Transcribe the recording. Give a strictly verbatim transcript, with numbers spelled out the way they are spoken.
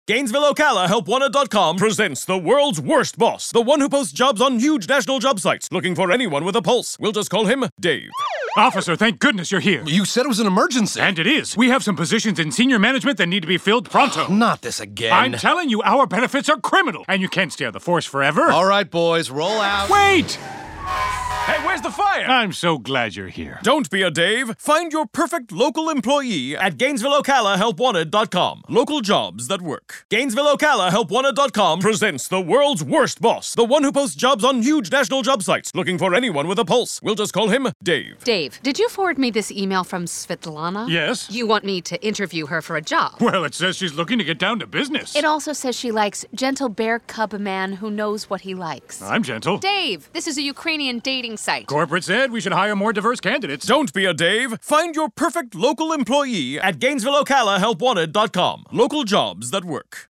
Gainesville, Ocala, help wanted dot com presents the world's worst boss. The one who posts jobs on huge national job sites, looking for anyone with a pulse. We'll just call him Dave. Officer, thank goodness you're here. You said it was an emergency. And it is. We have some positions in senior management that need to be filled pronto. Not this again. I'm telling you, our benefits are criminal, and you can't stay on the force forever. All right, boys, roll out. Wait! Hey, where's the fire? I'm so glad you're here. Don't be a Dave. Find your perfect local employee at Gainesville, Ocala, help wanted dot com. Local jobs that work. Gainesville, Ocala, help wanted dot com presents the world's worst boss. The one who posts jobs on huge national job sites, looking for anyone with a pulse. We'll just call him Dave. Dave, did you forward me this email from Svetlana? Yes? You want me to interview her for a job? Well, it says she's looking to get down to business. It also says she likes gentle bear cub man who knows what he likes. I'm gentle. Dave, this is a Ukrainian dating site. Corporate said we should hire more diverse candidates. Don't be a Dave. Find your perfect local employee at Gainesville, Ocala, help wanted dot com. Local jobs that work.